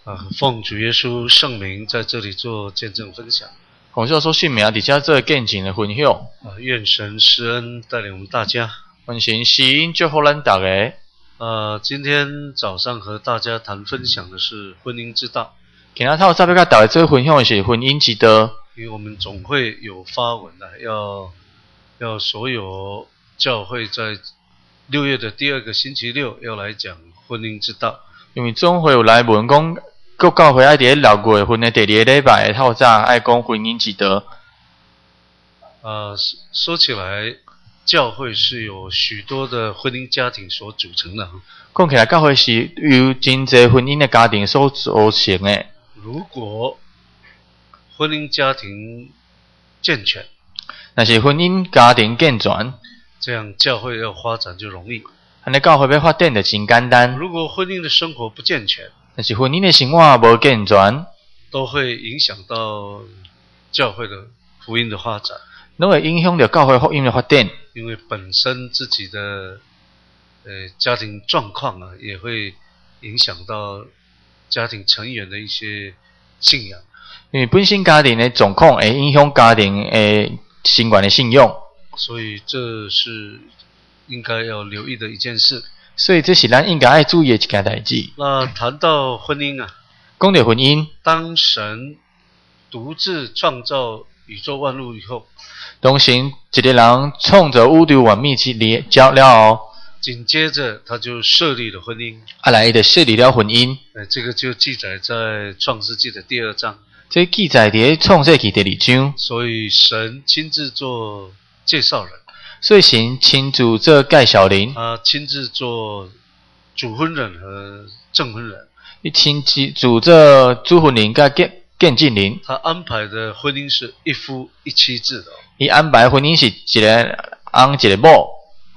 奉主耶稣圣名在这里做见证分享。 奉教授姓名，伫遮做见证的分享。 愿神施恩带领我们大家。 愿神施恩祝福咱大家。 今天早上和大家分享的是婚姻之道。 今仔透早要甲大家做分享的是婚姻之道。 因为我们总会有发文要所有教会在6月的第2个星期六要来讲婚姻之道。 因为总会有来文讲，各教会爱伫6月份的第2个礼拜透早爱讲婚姻之道。 说起来，教会是有许多的婚姻家庭所组成的。 讲起来，教会是由真侪婚姻的家庭所组成的。 如果婚姻家庭健全， 若是婚姻家庭健全， 这样教会要发展就容易。 安尼教会要发展就真简单。 如果婚姻的生活不健全， 若是婚姻的生活无健全， 都会影响到教会的福音的发展， 拢会影响到教会福音的发展。 因为本身自己的家庭状况也会影响到家庭成员的一些信仰。 因为本身家庭的状况会影响家庭的成员的信仰， 所以这是应该要留意的一件事。 所以这是咱应该爱注意的一件代志。 那谈到婚姻讲到婚姻， 当神独自创造宇宙万物以后， 当神一个人创造宇宙万物了后， 紧接着他就设立了婚姻。 来就设立了婚姻。 这个就记载在创世纪的第2章。 这记载伫创世纪第2章。 所以神亲自做介绍人。 所以神亲自做介绍人。 他亲自做主婚人和证婚人。 伊亲自做主婚人甲见证人。 他安排的婚姻是一夫一妻制的。 伊安排婚姻是一个翁一个某。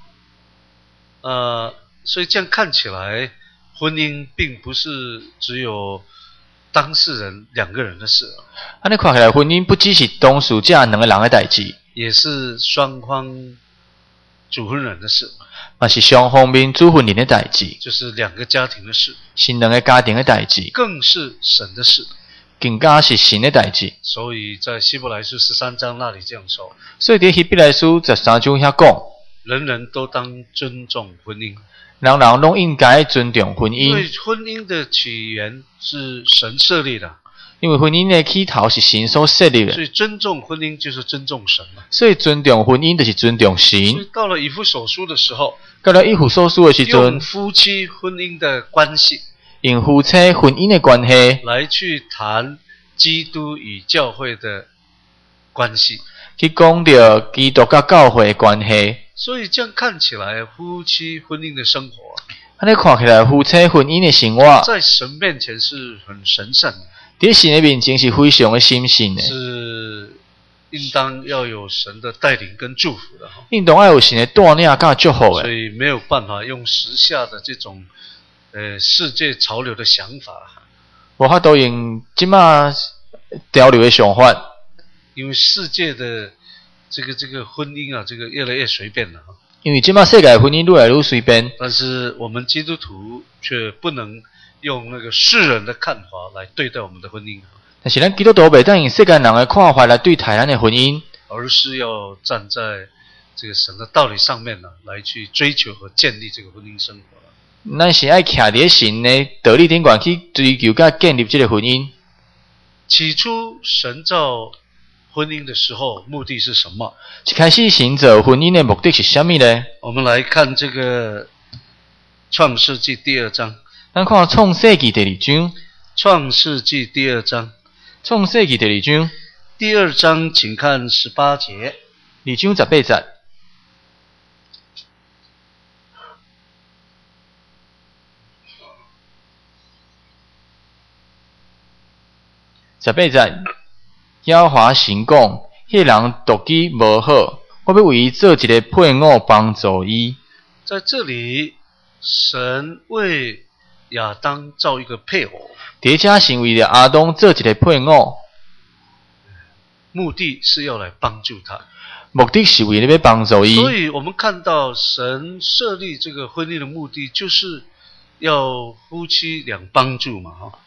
所以这样看起来，婚姻并不是只有当事人2个人的事。 安尼看起来，婚姻不只是当事者2个人的代志， 也是双方主婚人的事， 嘛是双方面主婚人的代志， 就是2个家庭的事， 是2个家庭的代志， 更是神的事， 更加是神的代志。 所以在希伯来书13章那里这样说。 所以在希伯来书13章遐讲， 人人都当尊重婚姻。 人人拢应该尊重婚姻。 因为婚姻的起源是神设立的。 因为婚姻的起头是神所设立的。 所以尊重婚姻就是尊重神嘛。 所以尊重婚姻就是尊重神。 所以到了以弗所书的时候， 到了以弗所书的时阵， 用夫妻婚姻的关系， 用夫妻婚姻的关系来去谈基督与教会的关系， 去讲到基督甲教会的关系。 所以这样看起来，夫妻婚姻的生活， 安尼看起来，夫妻婚姻的生活， 在神面前是很神圣的。 在神的面前是非常的神圣的， 是应当要有神的带领跟祝福的。 应当要有神的带领甲祝福的。 所以没有办法用时下的这种世界潮流的想法， 无法度用即马潮流的想法， 因为世界的这个婚姻这个越来越随便了。 因为即马世界的婚姻越来越随便， 但是我们基督徒却不能用那个世人的看法来对待我们的婚姻。 但是咱基督徒袂当用世间人的看法来对待咱的婚姻， 而是要站在这个神的道理上面来去追求和建立这个婚姻生活。 咱是爱徛伫神的道理顶悬去追求甲建立这个婚姻。 起初神造婚姻的时候，目的是什么？ 一开始神造婚姻的目的是什么呢？ 我们来看这个创世纪第2章。 咱看创世纪第2章。 创世纪第2章。 创世纪第2章。 第2章，请看18节。 2章18节。18节，耶和华神讲：迄人独己无好，我要为伊做一个配偶帮助伊。 在这里，神为亚当造一个配偶。 伫遮神为了亚当做一个配偶， 目的是要来帮助他。 目的是为了要帮助伊。 所以我们看到神设立这个婚姻的目的，就是要夫妻俩帮助嘛，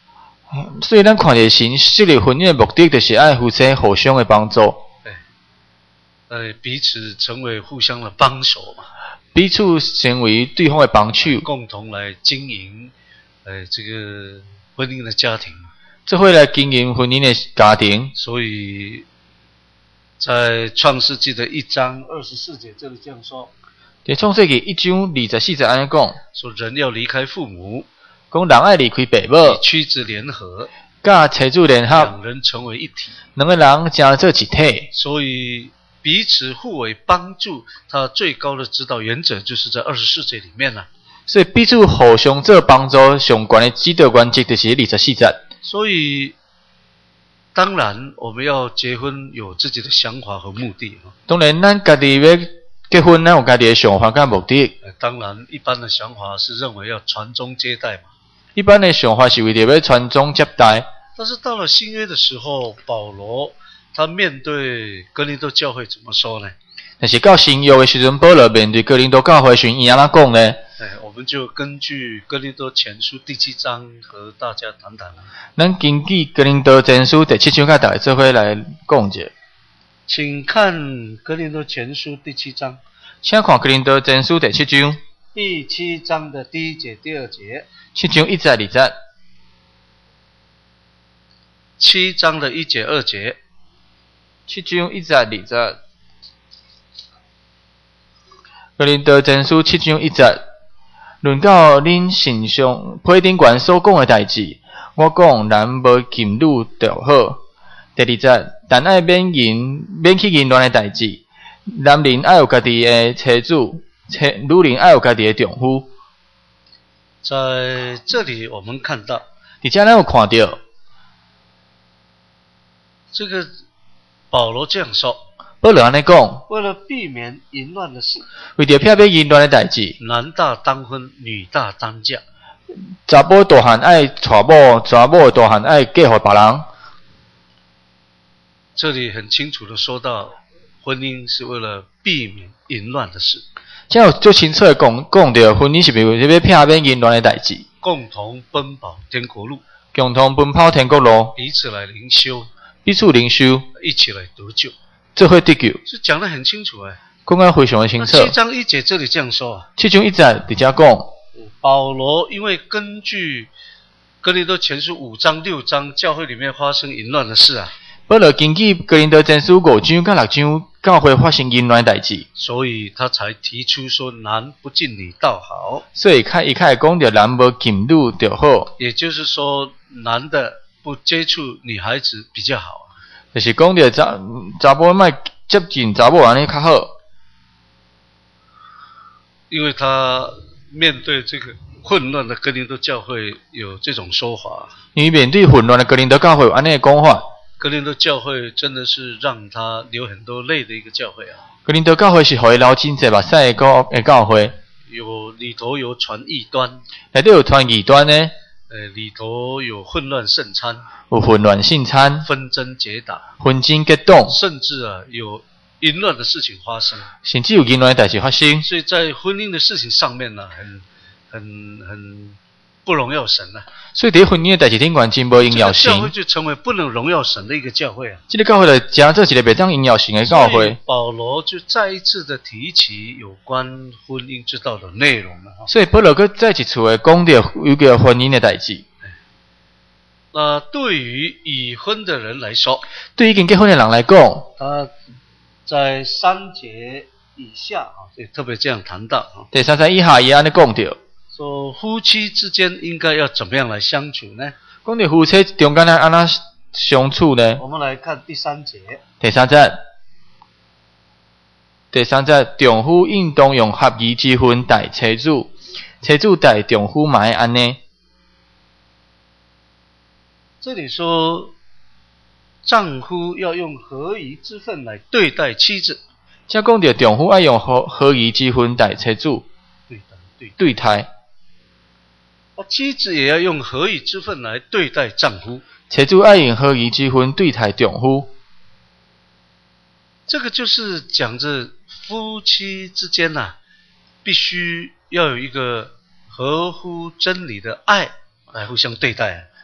所以咱看到神设立婚姻的目的，就是爱夫妻互相的帮助， 彼此成为互相的帮手嘛， 彼此成为对方的帮手， 共同来经营这个婚姻的家庭。 这会来经营婚姻的家庭。 所以在创世纪的1章24节这里这样说， 在创世纪1章24节安尼讲， 说人要离开父母， 讲人爱离开爸母， 与妻子联合， 甲妻子联合， 两人成为一体， 两个人加做一体。 所以彼此互为帮助，它最高的指导原则就是在24节里面了。 所以彼此互相做帮助，上悬的指导原则就是24节。 所以当然我们要结婚有自己的想法和目的。 当然咱家己要结婚，咱有家己的想法甲目的。 当然一般的想法是认为要传宗接代嘛。 一般的想法是为了要传宗接代。 但是到了新约的时候，保罗他面对哥林多教会怎么说呢？ 但是到新约的时阵，保罗面对哥林多教会时，伊安怎讲呢？ 我们就根据哥林多前书第7章和大家谈谈。 咱根据哥林多前书第7章，甲大家做伙来讲一下。 请看哥林多前书第7章。 请看哥林多前书第7章。 第7章的第1节、第2节。 7章1节、2节。 7章的1节、2节。 7章1节、2节。哥林多前书7章1节。论到恁信上批顶悬所讲的代志，我讲男无禁女就好。第2节，但爱免去淫乱的代志，男人爱有家己的妻子，女人爱有家己的丈夫。 在这里我们看到， 伫遮咱有看到， 这个保罗这样说。 保罗安尼讲， 为了避免淫乱的事， 为着避免淫乱的代志， 男大当婚，女大当嫁。 查某大汉爱娶某，查某大汉爱嫁予别人。 这里很清楚的说到，婚姻是为了避免淫乱的事。 这有最清楚的讲到，婚姻是为了避免淫乱的代志， 共同奔跑天国路， 共同奔跑天国路， 彼此来灵修， 彼此灵修， 一起来得救。 这会得救， 是讲得很清楚讲得非常的清楚。 7章1节这里这样说 7章1节伫遮讲， 保罗因为根据哥林多前书5章6章教会里面发生淫乱的事保罗根据哥林多前书5章甲6章教会发生淫乱的代志， 所以他才提出说男不近女倒好。 所以一开始讲到男无近女就好， 也就是说男的不接触女孩子比较好。 就是讲到查甫莫接近查某安尼较好， 因为他面对这个混乱的哥林多教会有这种说法。 因为面对混乱的哥林多教会有安尼的讲法， 哥林多教会真的是让他流很多泪的一个教会哥林多教会是互伊流真侪目屎的教会， 里头有传异端， 内底有传异端呢。 里头有混乱圣餐， 有混乱圣餐， 纷争结党， 纷争结党， 甚至有淫乱的事情发生， 甚至有淫乱的代志发生。 所以在婚姻的事情上面呢，很不荣耀神所以伫婚姻的代志顶悬真无荣耀神， 教会就成为不能荣耀神的一个教会这个教会就真做一个袂当荣耀神的教会。 保罗就再一次的提起有关婚姻之道的内容了。 所以保罗再一次的讲到有个婚姻的代志。 那对于已婚的人来说， 对于已经结婚的人来讲， 他在3节以下所以特别这样谈到第3节以下伊安尼讲到， 说夫妻之间应该要怎么样来相处呢？ 讲到夫妻中间安怎相处呢？ 我们来看第3节。 第3节，第3节，丈夫应当用合宜之分待妻子，妻子待丈夫嘛会安尼。 这里说，丈夫要用合宜之分来对待妻子。 这讲到丈夫爱用合宜之分待妻子，对待。 妻子也要用合宜之分来对待丈夫。 妻子爱用合宜之分对待丈夫。 这个就是讲着夫妻之间必须要有一个合乎真理的爱来互相对待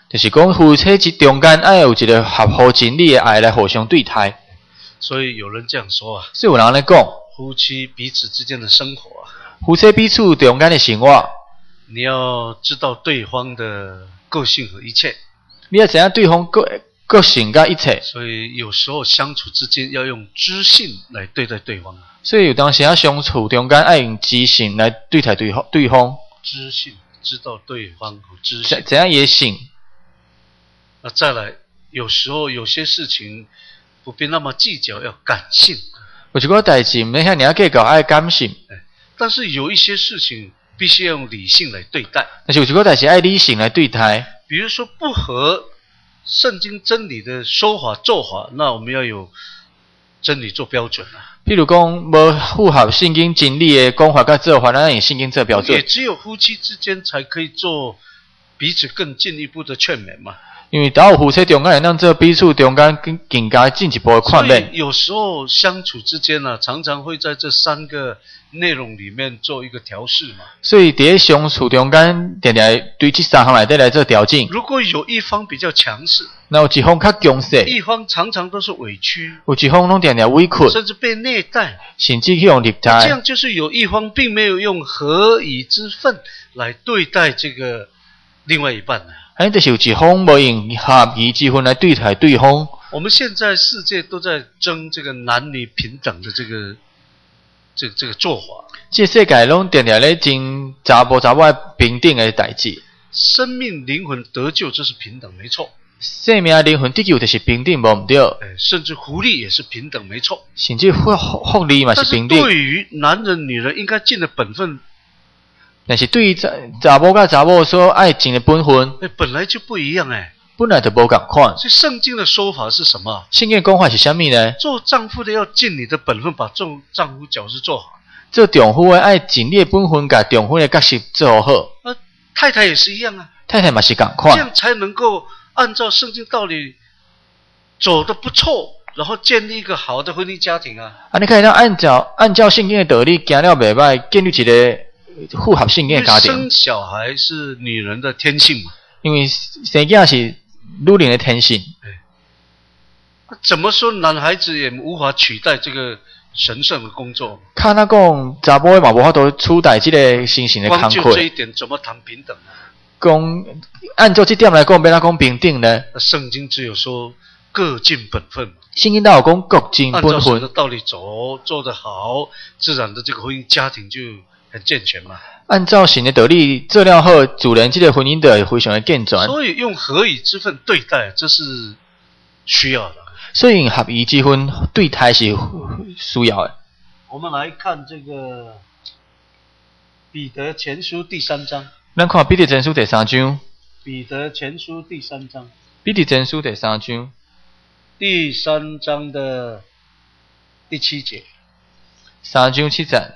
就是讲夫妻之中间爱有一个合乎真理的爱来互相对待。 所以有人这样说啊， 所以有人咧讲， 夫妻彼此之间的生活啊， 夫妻彼此中间的生活， 你要知道对方的个性和一切， 你要知影对方个性甲一切。 所以有时候相处之间要用知性来对待对方。 所以有当时啊相处中间爱用知性来对待对方。 知性，知道对方和知性。 怎样也性？ 那再来，有时候有些事情不必那么计较，要感性。 有一个代志，唔免遐尔计较爱感性。 但是有一些事情必须要用理性来对待。 但是有一个代志爱理性来对待。 比如说不合圣经真理的说法做法，那我们要有真理做标准啊。 譬如讲，无符合圣经真理的讲法甲做法，咱用圣经做标准。 也只有夫妻之间才可以做彼此更进一步的劝勉嘛。 因为只有夫妻中间让这彼此中间更加进一步的劝勉。 有时候相处之间呢，常常会在这3个内容里面做一个调试嘛。 所以在相处中间，定定对这3项内底来做调整。 如果有一方比较强势， 那有一方较强势， 一方常常都是委屈， 有一方拢定定委屈， 甚至被虐待， 甚至去用虐待。 这样就是有一方并没有用合以之分来对待这个另外一半呢。 就是有一方无用合宜之分来对待对方。 我们现在世界都在争这个男女平等的这个做法。 这世界拢定定咧争查甫的平等的代志。 生命灵魂得救，这是平等，没错。 生命灵魂得救就是平等，无唔对。 甚至福利也是平等，没错。 甚至福利嘛是平等。 但是对于男人、女人应该尽的本分。 但是对于查某甲查某所爱尽的本分， 本来就不一样本来就无共款。 所以圣经的说法是什么？ 圣经讲法是啥物呢？ 做丈夫的要尽你的本分，把丈夫角色做好。 做丈夫的爱尽你的本分，把丈夫的角色做好。 太太也是一样啊。 太太嘛是共款。 这样才能够按照圣经道理走得不错，然后建立一个好的婚姻家庭啊。 你可以按照圣经的道理行了袂歹，建立一个符合圣经的家庭。 生小孩是女人的天性嘛。 因为生囝是女人的天性。 怎么说男孩子也无法取代这个神圣的工作？ 看那讲查甫的嘛无法度取代这个神圣的工作。 光就这一点怎么谈平等呢？ 讲按照这点来讲，要哪讲平等呢？ 圣经只有说各尽本分嘛。 圣经哪有讲各尽本分？ 按照神的道理走，做得好，自然的这个婚姻家庭就很健全嘛。 按照神的道理做了好，自然这个婚姻就会非常的健全。 所以用合以之分对待，这是需要的。 所以用合宜之分对待是需要的。 我们来看这个彼得前书第3章。 咱看彼得前书第3章。 彼得前书第3章。 彼得前书第3章。 第3章的第7节。 3章7节。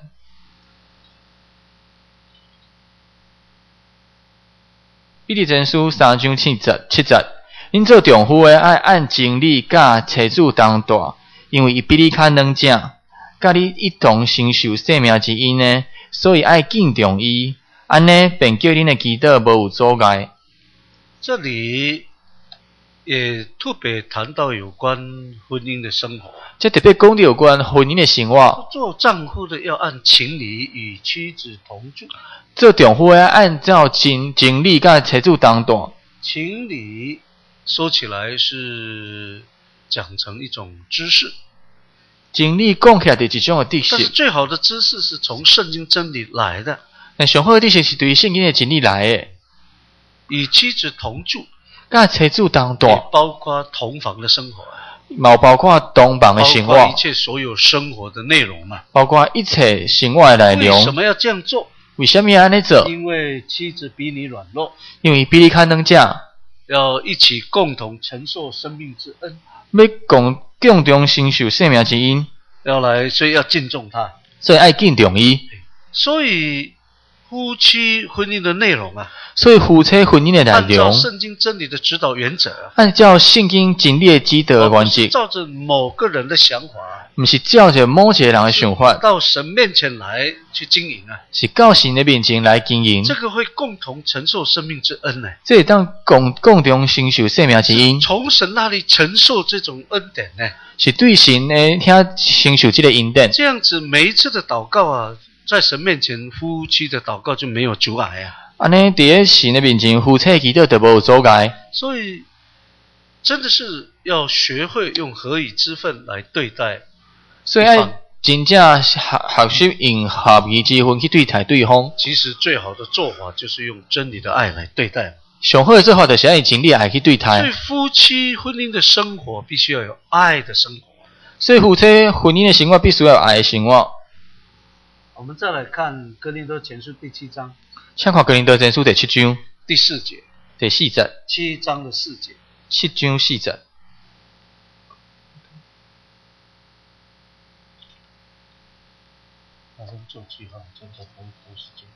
彼得前书3章7节。恁做丈夫的爱按情理甲妻子同大，因为伊比你较软正，甲你一同承受生命之恩呢，所以爱敬重伊，安尼便叫恁的祈祷无有阻碍。 这里也特别谈到有关婚姻的生活。 这特别讲到有关婚姻的生活。 做丈夫的要按情理与妻子同住。 做丈夫的按照情理甲妻子同大。 情理说起来是讲成一种知识。 情理讲起来就是一种的知识。 但是最好的知识是从圣经真理来的。 但上好的知识是对圣经的真理来的。 与妻子同住。 甲妻子同大。 包括同房的生活。 冇包括同房的生活。 包括一切所有生活的内容嘛。 包括一切生活的内容。 为什么要这样做？ 为什么要安尼做？ 因为妻子比你软弱。 因为比你较软正。 要一起共同承受生命之恩。 要共同承受生命之恩。 所以要敬重他。 所以爱敬重伊。 所以夫妻婚姻的内容啊， 所以夫妻婚姻的内按照容， 圣经真理的指导原则啊， 按照圣经真理的指导的原不是则， 照着某个人的想法， 不是照着某一个人的想法， 到神面前来去经营啊， 是到神的面前来经营。 这个会共同承受生命之恩呢。 这会当共同承受生命之恩， 从神那里承受这种恩典呢， 是对神的遐承受这个恩典。 这样子每一次的祷告啊，在神面前夫妻的祷告就没有阻碍啊。 安尼伫咧神的面前，夫妻祈祷就无有阻碍。 所以真的是要学会用合以之分来对待所以要真正学习用合宜之分去对待对方。 其实最好的做法就是用真理的爱来对待。 上好的做法就是要用真理的爱去对所以待。 夫妻婚姻的生活必须要有爱的生活。 所以夫妻婚姻的生活必须要有爱的生活。 我们再来看哥林多前书第7章， 请看哥林多前书第7章第4节第4节 ，7章的4节。 7章4节。 马上做记号，真的不会时间。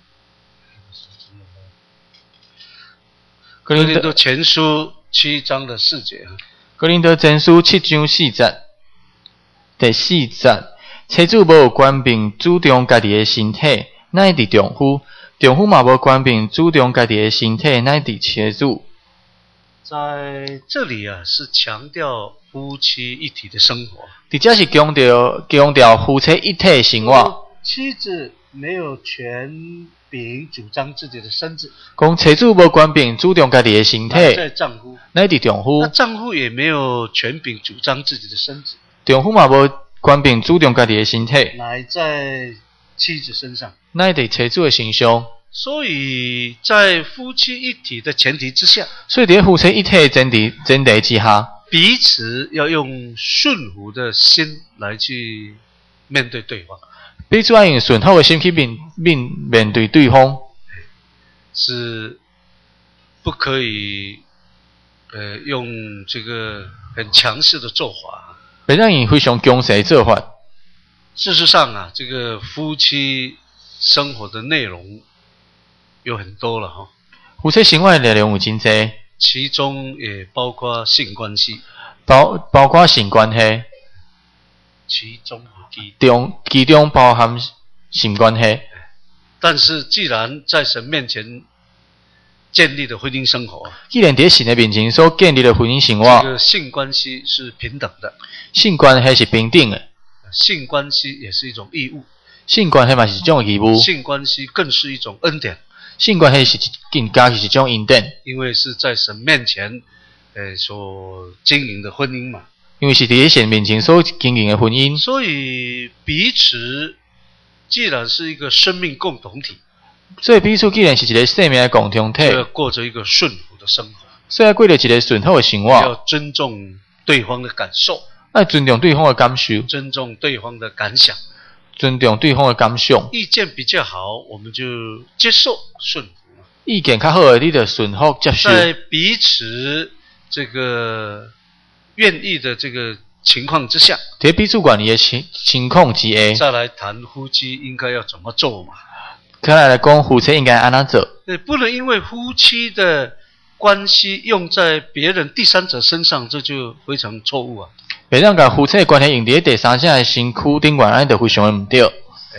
哥林多哥林多前书7章的4节啊， 哥林多前书7章4节第4节，妻子无有权柄主张家己的身体，乃伫丈夫；丈夫嘛无权柄主张家己的身体，乃伫妻子。 在这里啊，是强调夫妻一体的生活。 伫这是强调夫妻一体的生活。 妻子没有权柄主张自己的身子， 讲妻子无权柄主张家己的身体， 在丈夫， 乃伫丈夫那。丈夫也没有权柄主张自己的身子， 丈夫嘛无权柄主张家己的身体， 来在妻子身上。 乃伫妻子的身上。 所以在夫妻一体的前提之下， 所以伫夫妻一体的前提之下， 彼此要用顺服的心来去面对对方， 彼此要用顺服的心去面对对方， 是不可以用这个很强势的做法。 袂当用非常强势的做法。 事实上啊，这个夫妻生活的内容有很多了哈， 夫妻生活的内容有真济， 其中也包括性关系， 包括性关系， 其中其中包含性关系。 但是既然在神面前建立的婚姻生活， 既然伫神的面前所建立的婚姻生这活， 个性关系是平等的， 性关系是平等的， 性关系也是一种义务， 性关系嘛是一种义务， 性关系更是一种恩典， 性关系是更加是一种恩典， 因为是在神面前所经营的婚姻嘛。 因为是伫神面前所经营的婚姻， 所以彼此既然是一个生命共同体， 所以彼此既然是一个生命的共同体， 就要过着一个顺服的生活， 所以要过着一个顺服的生要活， 尊重对方的感受， 要尊重对方的感受， 尊重对方的感想， 尊重对方的感想。 意见比较好，我们就接受顺服。 意见较好的，你就顺服接受。 在彼此这个愿意的这个情况之下， 在彼此愿意的情况之下， 再来谈夫妻应该要怎么做嘛。 再来讲夫妻应该安怎做？ 不能因为夫妻的关系用在别人第三者身上，这就非常错误啊。 袂当甲夫妻的关系用伫第三者的身躯顶悬，安尼就非常的唔对。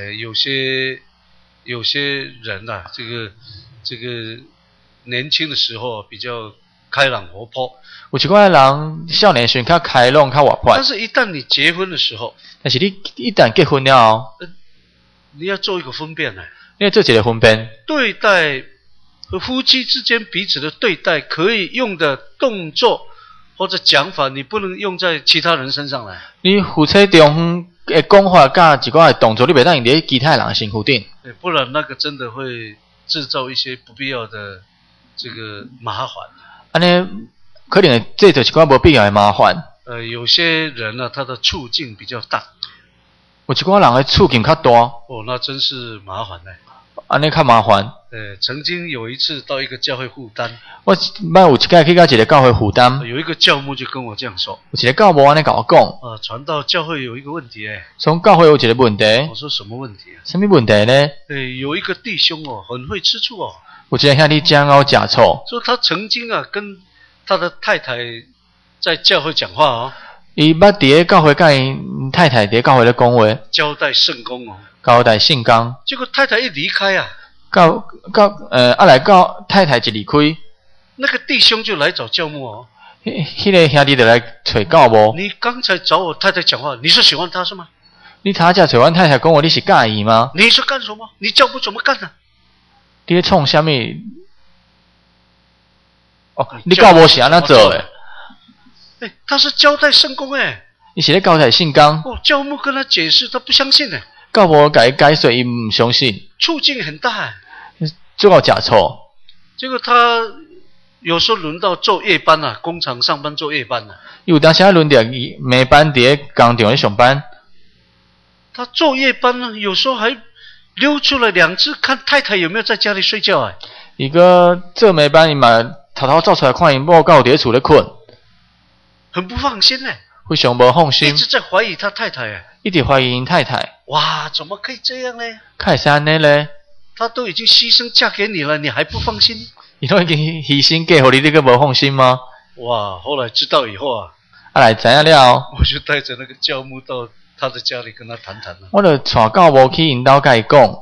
有些人啊，这个年轻的时候比较开朗活泼， 有一寡人少年时较开朗、较活泼， 但是一旦你结婚的时候， 但是你一旦结婚了后， 你要做一个分辨呢。 你要做一个分辨， 对待和夫妻之间彼此的对待，可以用的动作或者讲法，你不能用在其他人身上来。 你夫妻中的讲法甲一寡的动作，你袂当用伫其他人的身躯顶， 不然那个真的会制造一些不必要的这个麻烦。 安尼可能这就是一寡无必要的麻烦。 有些人呢，他的处境比较大， 有一寡人的处境较大， 那真是麻烦呢。 安尼较麻烦。 曾经有一次到一个教会负担， 我捌有一届去到一个教会负担， 有一个教牧就跟我这样说， 有一个教牧安尼甲我讲， 传道教会有一个问题从教会有一个问题。 我说什么问题啊？ 什么问题呢？ 有一个弟兄很会吃醋有一个兄弟将我食醋， 说他曾经跟他的太太在教会讲话伊捌伫咧教会甲因太太伫咧教会咧讲话， 交代圣工交代圣工， 结果太太一离开来到太太一离开， 那个弟兄就来找教牧迄个兄弟就来找教牧。 你刚才找我太太讲话，你是喜欢她是吗？ 你头才找阮太太讲话，你是介意吗？ 你是干什么？你教牧怎么干的？ 你咧创啥物？你教牧是安怎做的？ 他是交代圣工伊是咧交代圣工。 教牧跟他解释，他不相信教牧甲伊解说，伊唔相信。 处境很大最后食醋。 结果他有时候轮到做夜班工厂上班做夜班有当时轮到伊暝班伫咧工厂咧上班。 他做夜班有时候还溜出来2次，看太太有没有在家里睡觉伊个做暝班，伊嘛偷偷走出来看因某到伫咧厝咧困， 很不放心非常无放心， 一直在怀疑他太太一直怀疑因太太。 哇，怎么可以这样呢？ 会使安尼咧？ 她都已经牺牲嫁给你了，你还不放心？ 伊都已经牺牲嫁互你，你个无放心吗？ 哇！后来知道以后来知影了， 我就带着那个教牧到他的家里跟他谈谈我就带教牧去因兜甲伊讲。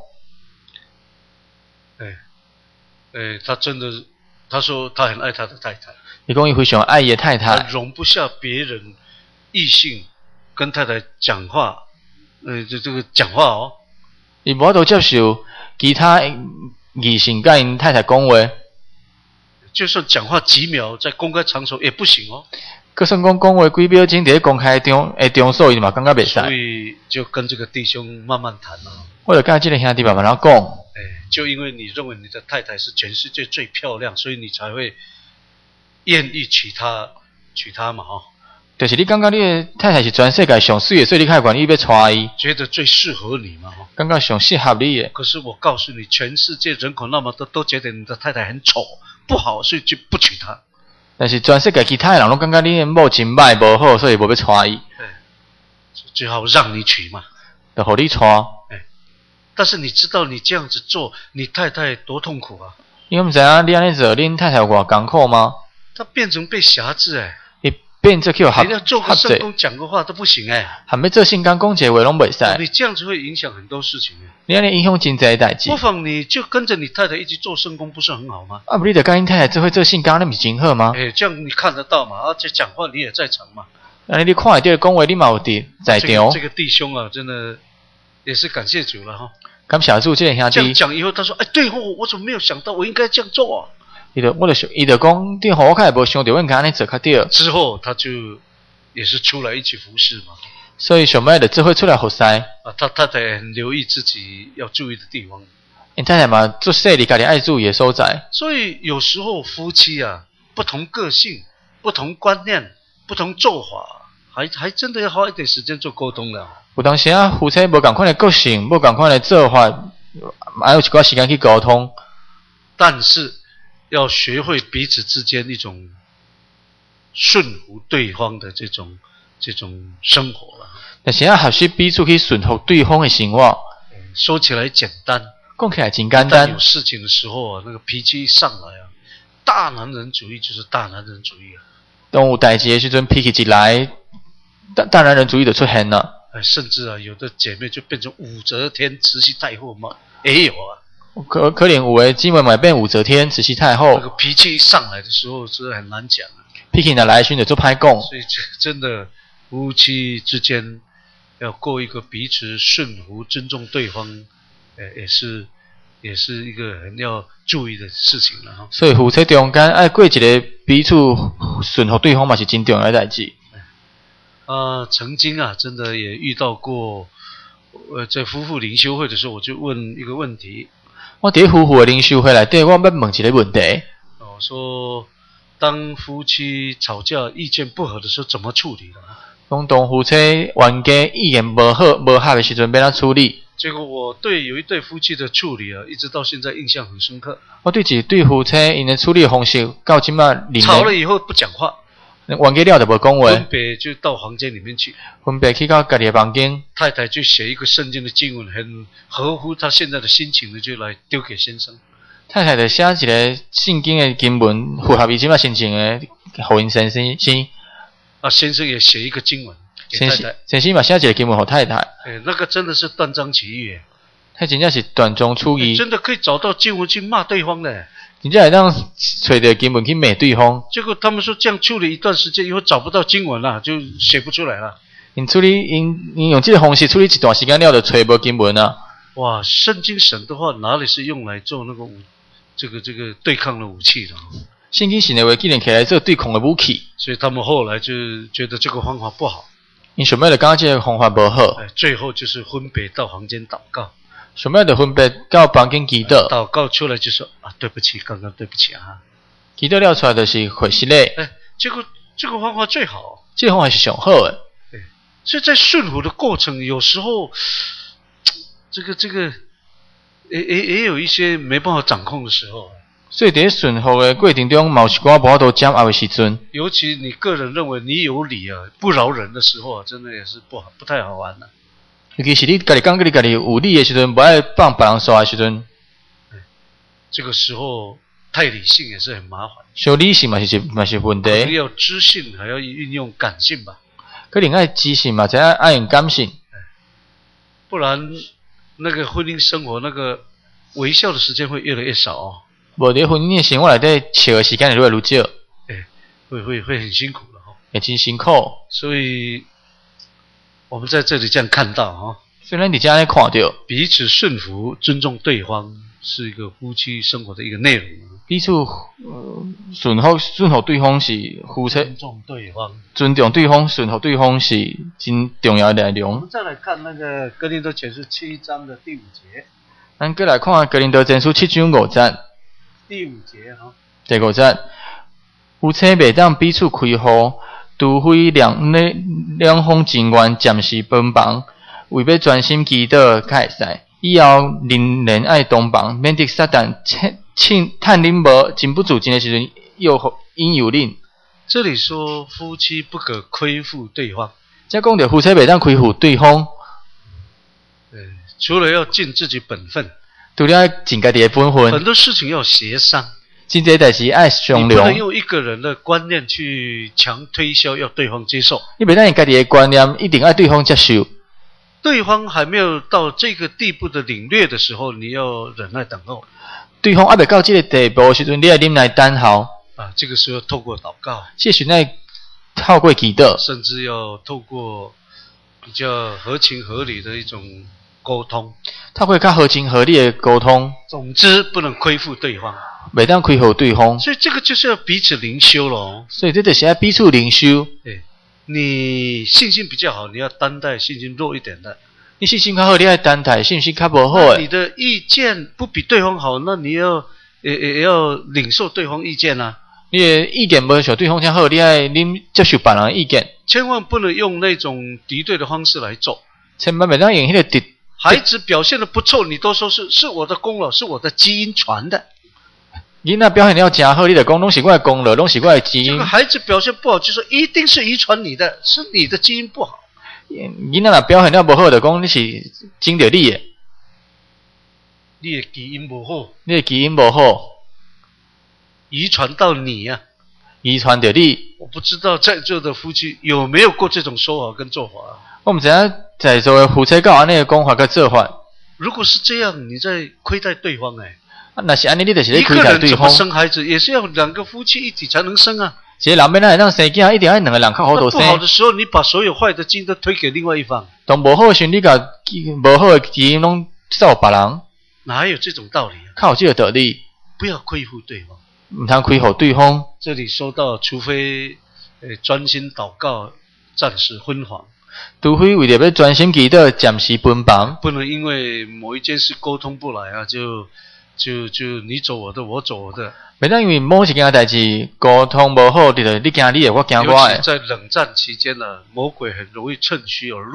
他真的，他说他很爱他的太太。 伊讲伊非常爱伊的太太， 他容不下别人异性跟太太讲话，这个讲话伊无法度接受其他异性甲因太太讲话， 就算讲话几秒在公开场所也不行就算讲话几秒钟伫咧公开场所，伊嘛感觉袂使。 所以就跟这个弟兄慢慢谈我就甲这个兄弟慢慢讲。 就因为你认为你的太太是全世界最漂亮，所以你才会愿意娶她嘛就是你感觉你的太太是全世界上水的，所以你才愿意要娶伊。 觉得最适合你嘛感觉上适合你的。 可是我告诉你，全世界人口那么多，都觉得你的太太很丑不好，所以就不娶她。 但是全世界其他人都感觉你的某真歹无好，所以无要娶伊。 最好让你娶嘛， 就互你娶。 但是你知道你这样子做，你太太多痛苦你毋知影你安尼做，恁太太有偌艰苦吗？ 她变成被辖制伊变做去你要做个圣工讲个话都不行还没做圣工讲一个话拢袂使。 你这样子会影响很多事情你安尼影响真侪代志。 不妨你就跟着你太太一起做圣工，不是很好吗？ 不你就跟恁太太做伙做圣工，那不是真好吗？ 这样你看得到嘛？而且讲话你也在场嘛。 安尼你看会到讲话，你嘛有在场。 这个弟兄真的也是感谢主了感谢主，这个兄弟。 这样讲以后，他说：“对我怎么没有想到，我应该这样做伊就讲，对我较无想到，我应该安尼做较对。 之后他就也是出来一起服侍嘛。 所以想要就只会出来服侍。 他太太很留意自己要注意的地方。 因太太嘛，做细里家己爱注意的所在。 所以有时候夫妻不同个性、不同观念、不同做法，还真的要花一点时间做沟通了。 有当时夫妻无同款的个性，无同款的做法，还有一寡时间去沟通。 但是要学会彼此之间一种顺服对方的这种生活了。 但是要学习彼此去顺服对方的生活。 说起来简单， 讲起来真简单。 有事情的时候那个脾气一上来大男人主义就是大男人主义当有代志的时阵，脾气一来，大男人主义就出现了。 甚至有的姐妹就变成武则天、慈禧太后嘛，也有可能有的姊妹嘛变武则天、慈禧太后。 那个脾气一上来的时候，是很难讲脾气若来时就做歹讲。 所以真的夫妻之间要过一个彼此顺服、尊重对方，也是一个很要注意的事情了所以夫妻中间爱过一个彼此顺服对方嘛，是真重要的代志。 曾经真的也遇到过，在夫妇灵修会的时候，我就问一个问题。 我伫夫妇的灵修会内底，我要问一个问题。 我说，当夫妻吵架意见不合的时候，怎么处理呢？ 当夫妻冤家意见无合的时阵，要怎处理？ 结果我对有一对夫妻的处理啊，一直到现在印象很深刻。 我对一对夫妻因的处理方式，到今嘛吵了以后不讲话， 完结了就无讲话， 分别就到房间里面去， 分别去到家己的房间。 太太就写一个圣经的经文，很合乎她现在的心情的，就来丢给先生。 太太就写一个圣经的经文，符合伊即摆心情的，互因先生。 先生也写一个经文给太太。 先生嘛写一个经文给太太。 那个真的是断章取义耶。 他真正是断章取义。 真的可以找到经文去骂对方的。 真正会当找到经文去骂对方。 结果他们说这样处理一段时间以后找不到经文了，就写不出来了。 因用这个方式处理一段时间了，就找无经文啊。 哇，圣经神的话哪里是用来做那个这个对抗的武器的？ 圣经神的话，既然起来做对抗的武器， 所以他们后来就觉得这个方法不好。 因想要就感觉这个方法不好。 最后就是分别到房间祷告。 想要就分别到房间祈祷。 祷告出来就说对不起，刚刚对不起啊。 祈祷了出来就是悔失嘞。 结果这个方法最好。 这个方法是上好的。 所以在顺服的过程，有时候这个也有一些没办法掌控的时候。 所以在顺服的过程中，有一寡无法度掌握的时阵， 尤其你个人认为你有理不饶人的时候真的也是不太好玩了。 尤其是你家己感觉你家己有理的时阵，不爱放别人说的时阵， 这个时候太理性也是很麻烦。 小理性嘛是问题。 要知性，还要运用感性吧。 可能爱知性嘛，才爱用感性。 不然那个婚姻生活那个微笑的时间会越来越少哦。 无伫婚姻的生活内底笑的时间就越来越少。 会很辛苦的哦。 也真辛苦。 所以我们在这里这样看到哦。 虽然你这样看到， 彼此顺服、尊重对方，是一个夫妻生活的一个内容。 彼此顺服对方是夫妻。 尊重对方， 尊重对方，顺服对方是真重要的内容。 我们再来看那个哥林多前书7章的第5节。 咱再来看哥林多前书7章5节。 第5节哈。 第5节，夫妻袂当彼此开互，除非两方情愿暂时分房，为要专心祈祷才会使。以后仍然爱同房，免得撒旦趁恁无禁不住境的时阵，引诱恁。 这里说夫妻不可亏负对方。 这讲到夫妻袂当亏负对方。 除了要尽自己本分。 除了尽家己的本分， 很多事情要协商， 真侪代志爱商量。 你不能用一个人的观念去强推销，要对方接受。 你袂当用家己的观念一定要对方接受。 对方还没有到这个地步的领略的时候，你要忍耐等候。 对方还未到这个地步的时阵，你要忍耐等候。 这个时候透过祷告， 这时候透过祈祷， 甚至要透过比较合情合理的一种沟通， 透过较合情合理的沟通。 总之不能亏负对方， 袂当亏负对方。 所以这个就是要彼此灵修咯。 所以这就是要彼此灵修。 你信心比较好，你要担待信心弱一点的。 你信心较好，你要担待信心较无好的。 你的意见不比对方好，那你也要领受对方意见啊。 你的意见无像对方较好，你要接受别人的意见。 千万不能用那种敌对的方式来做。 千万袂当用迄个敌。 孩子表现得不错，你都说是我的功劳，是我的基因传的。 囡仔表现了真好，你就讲拢是我的功劳，拢是我的基因。 这个孩子表现不好，就说一定是遗传你的，是你的基因不好。 囡仔若表现了不好，就讲你是经着你的。 你的基因不好。 你的基因不好， 遗传到你啊。 遗传着你。 我不知道在座的夫妻有没有过这种说法跟做法啊？ 我唔知影在座的夫妻有安尼的讲法跟做法。 如果是这样，你在亏待对方那是安尼，你就是在亏待对方。 一个人怎么生孩子，也是要2个夫妻一起才能生啊。 一个人要会当生囝，一定要2个人较好度生。 不好的时候，你把所有坏的基因都推给另外一方。 当无好的时候，你把无好的基因拢照别人。 哪有这种道理啊？ 靠有这个道理。 不要亏负对方。 唔通亏负对方。 这里说到，除非专心祷告，暂时分房。 除非为了要专心祈祷，暂时分房。 不能因为某一件事沟通不来啊，就你走我的，我走我的。 袂当因为某一件代志沟通无好，就是你惊你的，我惊我的。 尤其在冷战期间呢，魔鬼很容易趁虚而入。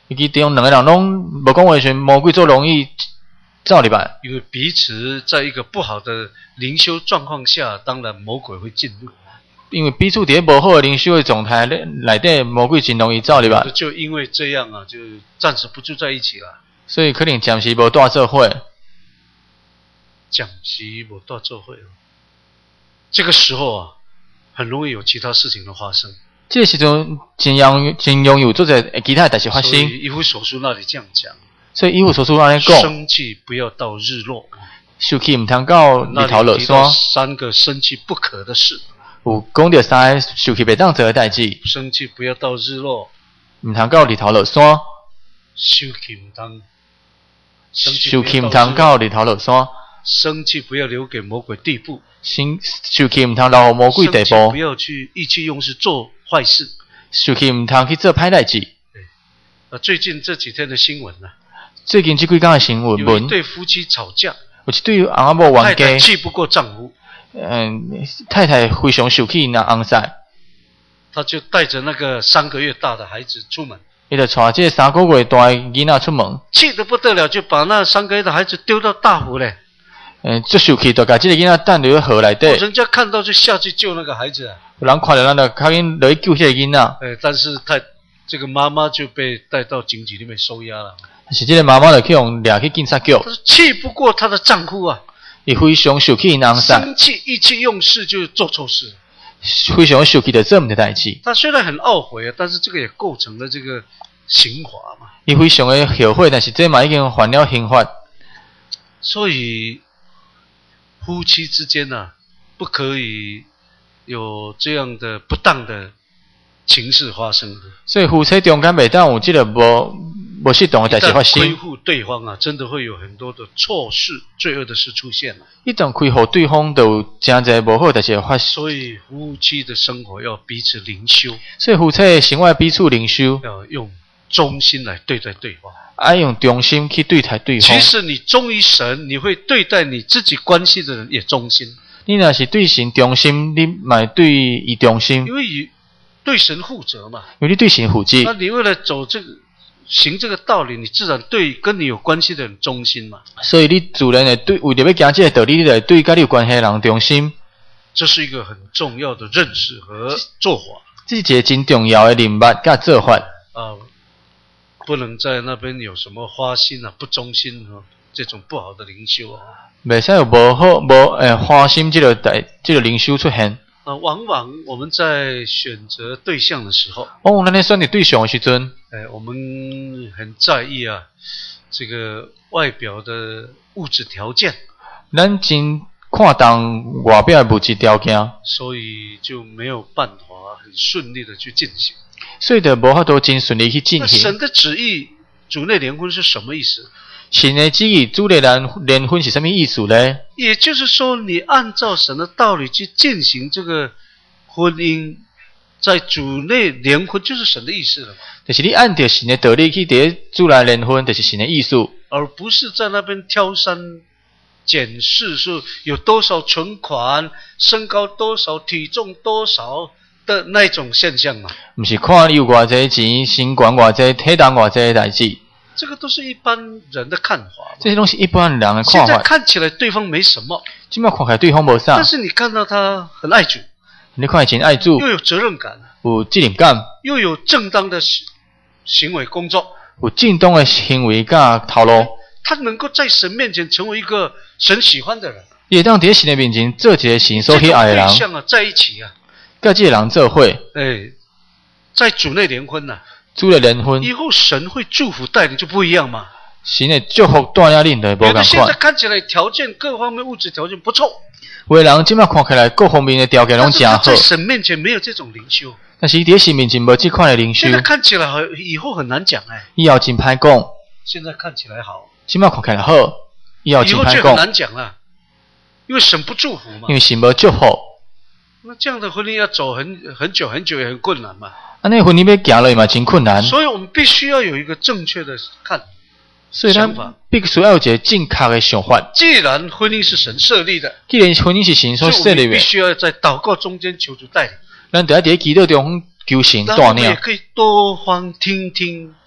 以及中两个人拢无讲话时，魔鬼做容易走入来。 因为彼此在一个不好的灵修状况下，当然魔鬼会进入。 因为彼此伫无好的灵修的状态内底，魔鬼真容易走入来。 就因为这样啊，就暂时不住在一起了。 所以可能暂时无住做伙。 暂时无住做伙。这个时候啊，很容易有其他事情的发生。 这个时阵真容易有做者其他的代志发生。 所以以弗所书那里这样讲。 所以以弗所书安尼讲， 生气不要到日落。 生气唔通到日头落山。 三个生气不可的事。 有讲到三个生气袂当做的代志。 生气不要到日落。 唔通到日头落山。 生气唔通。 生气唔通到日头落山。 生气不要留给魔鬼地步。 生气唔通留魔鬼地步。 不要去意气用事做坏事。 生气唔通去做歹代志。 最近这几天的新闻呢？ 最近这几天的新闻， 有一对夫妻吵架， 有一对翁仔某冤家， 太太气不过丈夫。 太太非常生气那翁婿， 他就带着那个3个月大的孩子出门。 伊就带这3个月大的囡仔出门， 气得不得了，就把那3个月的孩子丢到大湖嘞。 最生气就把这个囡仔带入河内底。 人家看到就下去救那个孩子啊。 有人看到咱就赶紧落去救这个囡仔。 但是这个妈妈就被带到警局里面收押了。 但是这个妈妈就去用抓去警察局。 她气不过她的丈夫啊。 伊非常生气，翁婿。 生气意气用事就做错事。 非常生气就做唔对代志。 他虽然很懊悔啊，但是这个也构成了这个刑罚嘛。 伊非常的后悔，但是这嘛已经犯了刑法。 所以夫妻之间啊，不可以有这样的不当的情事发生。 所以夫妻中间袂当有这个无适当的代志发生。 亏负对方啊，真的会有很多的错事、罪恶的事出现了。 一旦亏负对方，就有真侪无好代志发生。 所以夫妻的生活要彼此灵修。 所以夫妻的生活彼此灵修， 要用忠心来对待对方。 爱用忠心去对待对方。 其实你忠于神，你会对待你自己关系的人也忠心。 你若是对神忠心，你嘛对伊忠心。 因为对神负责嘛。 因为你对神负责。 那你为了行这个道理，你自然对跟你有关系的人忠心嘛。 所以你自然会对为了要行这个道理，你就对跟你有关系的人忠心。 这是一个很重要的认识和做法。 这是一个真重要的认识甲做法。 不能在那边有什么花心啊、不忠心啊这种不好的灵修啊。 袂使有花心这个灵修出现。 往往我们在选择对象的时候， 咱咧选择对象的时阵， 我们很在意啊，这个外表的物质条件。 咱真看重外表的物质条件， 所以就没有办法很顺利的去进行。 所以就无法度真顺利去进行。 神的旨意，主内联婚是什么意思？ 神的旨意，主内联婚是什么意思呢？ 也就是说，你按照神的道理去进行这个婚姻，在主内联婚就是神的意思了嘛。 就是你按照神的道理去在主内联婚，就是神的意思， 而不是在那边挑三拣四，说有多少存款、身高多少、体重多少的那种现象嘛。 不是看你有偌济钱、身高偌济、体重偌济的代志。 这个都是一般人的看法。 这些东西一般人的看法。 现在看起来对方没什么， 现在看起来对方无啥， 但是你看到他很爱主， 你看以前爱主， 又有责任感， 有责任感， 又有正当的行为工作， 有正当的行为甲头路， 他能够在神面前成为一个神喜欢的人， 也当在神的面前做一个神所喜爱的人， 对象啊在一起啊， 甲这个人做伙， 在主内联婚呐。 主内联婚， 以后神会祝福带领就不一样嘛。 神的祝福带领你就无同款。 现在看起来条件各方面物质条件不错， 有的人今麦看起来各方面的条件拢真好， 在神面前没有这种灵修。 但是在神面前无这款的灵修。 现在看起来好，以后很难讲以后真歹讲。 现在看起来好， 今麦看起来好，以后真歹讲。 以后就很难讲了，因为神不祝福嘛。 因为神无祝福。 那这样的婚姻要走很久很久也很困难嘛。 那婚姻要行落嘛真困难。 所以我们必须要有一个正确的想法，必须要有一个正确的想法。 既然婚姻是神设立的， 既然婚姻是神所设立的， 我们必须要在祷告中间求主带领。 咱就要在祈祷中求神带领。 我们也可以多方听听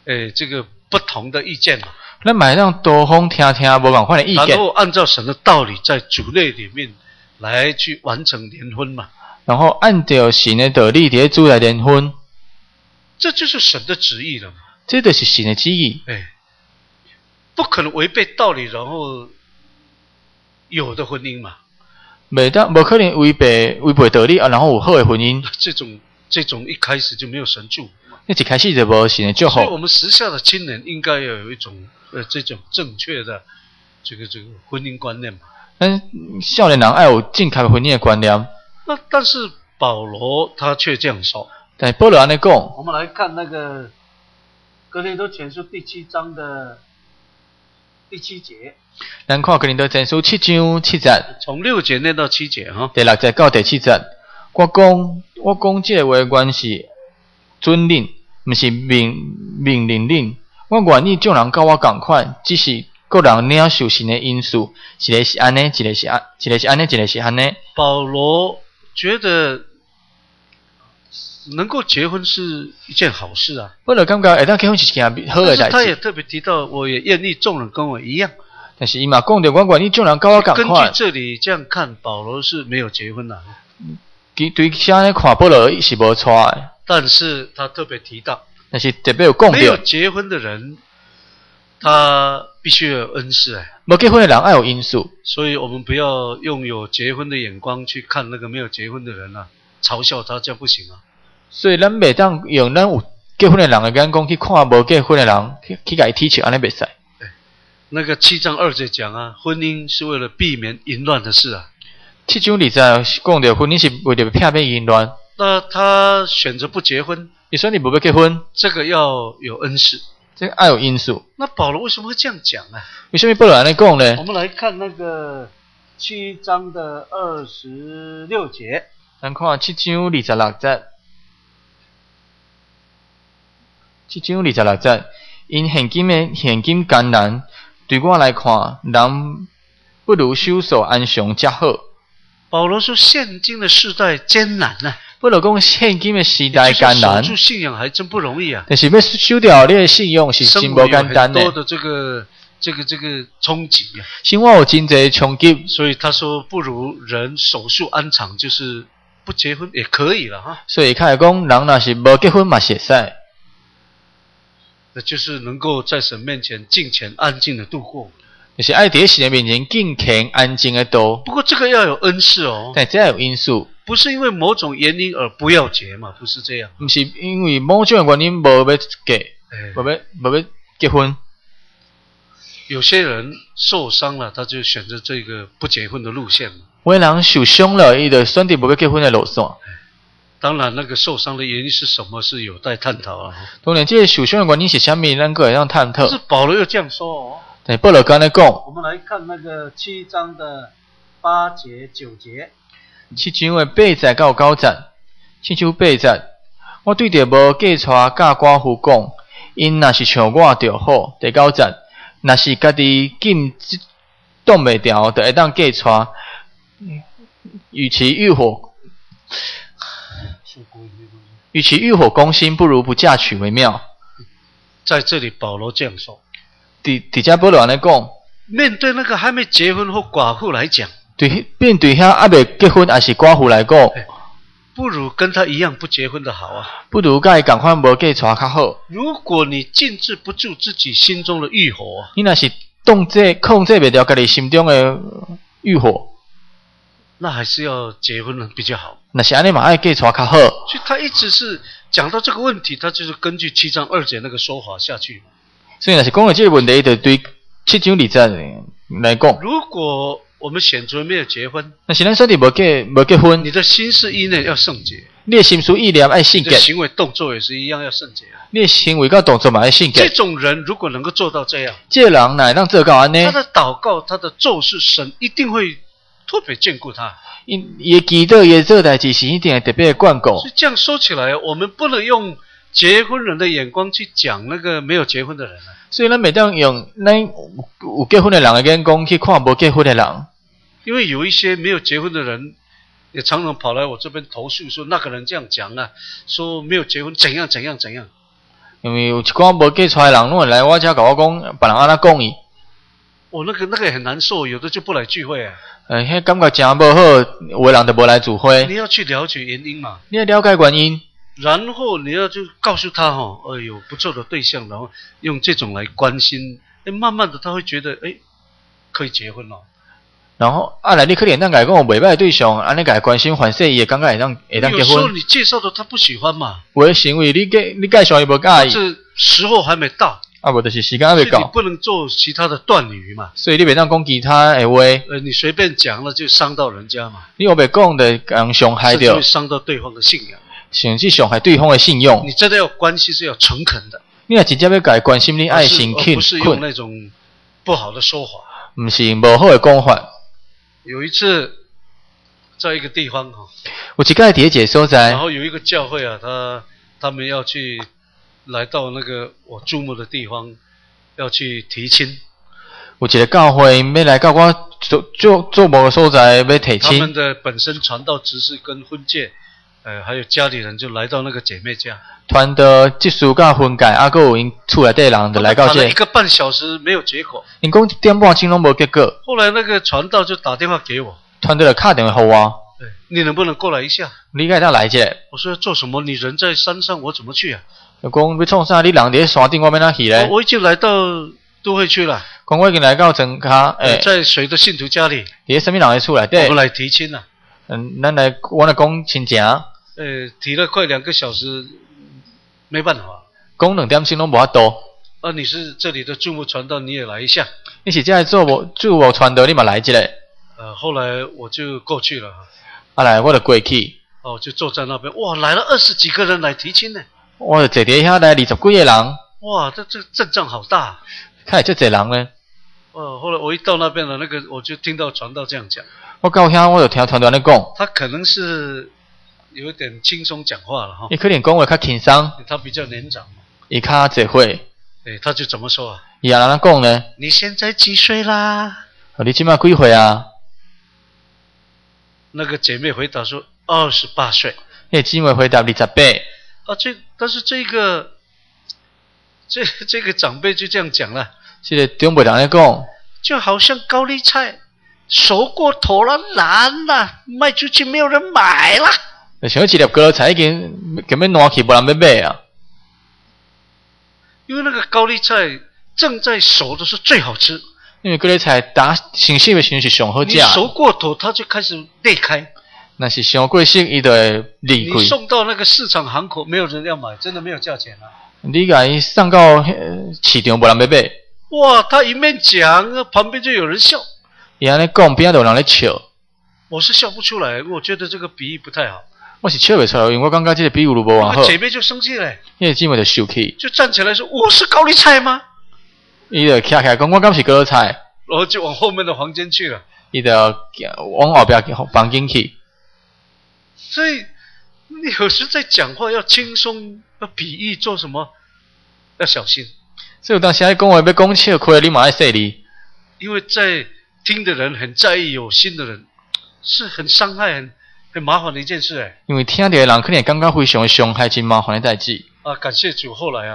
这个不同的意见嘛。 咱买让多方听听无共款的意见， 然后按照神的道理，在主内里面来去完成联婚嘛。 然后按照神的道理伫主来联婚， 这就是神的旨意了嘛。 这就是神的旨意。 不可能违背道理，然后有的婚姻嘛。 无可能违背道理啊，然后有好的婚姻。 这种一开始就没有神助。 那一开始就无神的祝福。 所以我们时下的青年应该要有一种这种正确的这个婚姻观念嘛。 咱少年人要有正确婚姻的观念。 那但是保罗他却这样说。 但保罗安尼讲， 我们来看那个哥林多前书第7章的第7节。 咱看哥林多前书7章7节， 从6节念到7节哈。 第6节到第7节，我讲这个话原是准恁，毋是命令恁。我愿意众人甲我共款，只是各人领受神的因素，一个是安尼，一个是安尼，一个是安尼。 保罗觉得能够结婚是一件好事啊。 保罗感觉会当结婚是一件好的代志。 但是他也特别提到，我也愿意众人跟我一样。 但是伊嘛讲到，我愿意众人甲我共款。 根据这里这样看，保罗是没有结婚的。 对啥呢？看保罗是无娶的。 但是他特别提到， 但是特别有讲到， 没有结婚的人，他必须要有恩赐无结婚的人要有因素。所以我们不要用有结婚的眼光去看那个没有结婚的人啊，嘲笑他，这样不行啊。 所以咱袂当用咱有结婚的人的眼光去看无结婚的人，去甲伊踢笑，安尼袂使。 那个7章2节讲啊，婚姻是为了避免淫乱的事啊。 7章2节讲到婚姻是为了避免淫乱。 那他选择不结婚， 伊说你无要结婚， 这个要有恩赐， 这个要有因素。 那保罗为什么会这样讲呢？ 为什么保罗安尼讲呢？ 我们来看那个7章的26节。 咱看7章26节。7章26节，因现今艰难，对我来看，人不如守守安详较好。保罗说，现今的世代艰难啊。保罗讲，现今的时代艰难。守住信仰还真不容易啊。但是要守掉你的信仰是真无简单的。 生活有很多的这个冲击啊。 生活有真侪冲击。 所以他说，不如人守住安常，就是不结婚也可以了哈。 所以开始讲，人若是无结婚嘛，会使。 那就是能够在神面前敬虔安静的度过。 就是爱在神的面前敬虔安静的度。不过这个要有恩赐哦。 但这要有因素。 不是因为某种原因而不要结嘛，不是这样。 不是因为某种原因无要结，无要结婚。 有些人受伤了，他就选择这个不结婚的路线。 有的人受伤了，伊就选择无要结婚的路线。 当然，那个受伤的原因是什么，是有待探讨啊。 当然，这个受伤的原因是什么，咱个会让探讨。 但是保罗又这样说哦。 但保罗刚才讲， 我们来看那个7章的8节、9节。 7章的8节到9节，7章8节，我对着无嫁娶嫁寡妇讲，因若是像我就好。第9节，若是家己禁挡袂牢，就会当嫁娶。与其欲火攻心，不如不嫁娶为妙。 在这里，保罗这样说。 底下保罗安尼讲， 面对那个还没结婚或寡妇来讲， 面对遐还未结婚还是寡妇来讲， 不如跟他一样不结婚的好啊。 不如甲伊共款无嫁娶较好。 如果你禁制不住自己心中的欲火啊， 你若是控制袂了家己心中的欲火， 那还是要结婚了比较好。 那是安尼嘛，爱嫁娶较好。 所以他一直是讲到这个问题，他就是根据7章2节那个说法下去。 所以若是讲到这个问题，就对7章2节来讲。 如果我们选择没有结婚， 那是咱选择无结婚， 你的心思意念要圣洁， 你的心思意念要圣洁， 你的行为动作也是一样要圣洁。 你的行为跟动作嘛要圣洁。 这种人如果能够做到这样， 这个人乃让做到安尼， 他的祷告、他的咒誓，神一定会特别眷顾他。 伊的祈祷、伊的做代志是一定会特别的眷顾。 所以这样说起来，我们不能用结婚人的眼光去讲那个没有结婚的人啊。 所以咱袂当用咱有结婚的人的眼光去看无结婚的人。 因为有一些没有结婚的人，也常常跑来我这边投诉说，那个人这样讲啊，说没有结婚怎样怎样怎样。 因为有一寡无嫁出来的人，拢会来我遮甲我讲，别人安怎讲伊。 那个也很难受，有的就不来聚会啊。 迄感觉真无好，有的人就无来聚会。 你要去了解原因嘛。 你要了解原因， 然后你要就告诉他有不错的对象，然后用这种来关心，慢慢的他会觉得可以结婚了。 然后来你可能当甲伊讲有袂歹的对象，安尼甲伊关心反射伊会感觉会当结婚。 有时候你介绍的他不喜欢嘛。 有的行为你介绍伊无介意。 这时候还没到。 无就是时间还未到。 你不能做其他的断语嘛。 所以你袂当讲其他的话。 你随便讲了就伤到人家嘛。 你别讲的人伤害到。 甚至会伤到对方的信仰。 甚至伤害对方的信用。 你真的要关系是要诚恳的。 你若直接要甲伊关心，你爱心恳， 不是用那种不好的说法。 不是无好的讲法。 有一次，在一个地方有一个伫一个所在， 然后有一个教会啊，他们要去来到那个我注目的地方，要去提亲。 有一个教会要来到我做某个所在要提亲。 他们的本身传道执事跟婚介，还有家里人就来到那个姐妹家。 传道执事甲婚介，还有因厝内底人就来到这。 谈了1个半小时没有结果。 因讲1点半钟拢无结果。 后来那个传道就打电话给我。 传道就打电话给我。 你能不能过来一下？ 你该当来一下。 我说做什么？你人在山上，我怎么去啊？ 就讲要创啥？你人伫山顶，我要哪去咧？ 我已经来到都会区了。 讲我已经来到庄骹， 在谁的信徒家里？ 伫什么人的厝内底？ 我们来提亲了。 我来讲亲情。 提了快2个小时，没办法。 讲2点钟拢无法度。 你是这里的注目传道，你也来一下。 你是这做注目传道，你嘛来一下。 后来我就过去了。 来，我就过去。 就坐在那边，哇，来了20几个人来提亲呢。 我就坐伫遐来20几个人。 哇，这阵仗好大。 看这侪人呢。 后来我一到那边了，我就听到传道这样讲。 我到遐我就听传道咧讲。 他可能是有点轻松讲话了哈。 伊可能讲话较轻松。 他比较年长嘛。 伊较侪岁。 他就怎么说啊？ 伊也安怎讲呢？ 你现在几岁啦？ 你今麦几岁啊？ 那个姐妹回答说28岁。 那姊妹回答28。 但是这个长辈就这样讲了。 这个长辈人咧讲， 就好像高丽菜熟过头了，烂了，卖出去没有人买了。 就像一粒高丽菜已经根本烂去，无人要买啊。 因为那个高丽菜正在熟的时候最好吃。 因为高丽菜打新鲜的时候是上好食。 你熟过头，它就开始裂开。 那是上过熟，伊就会裂开。 你送到那个市场行口，没有人要买，真的没有价钱啊。 你甲伊送到市场，无人要买。 哇，他一面讲，旁边就有人笑。 伊安尼讲，边仔有人咧笑。 我是笑不出来，我觉得这个比喻不太好。 我是笑袂出来，因为我感觉这个比喻都无偌好。 姐妹就生气了。 那个姊妹就生气， 就站起来说：“我是高丽菜吗？” 伊就徛起来讲：“我敢是高丽菜。” 然后就往后面的房间去了。 伊就往后边房间去。 所以你有时在讲话要轻松，要比喻做什么，要小心。 所以有当时讲话要讲笑亏，你嘛要细哩。 因为在听的人很在意，有心的人是很伤害、很麻烦的一件事哎。 因为听到的人可能感觉非常的伤害、真麻烦的代志。 感谢主，后来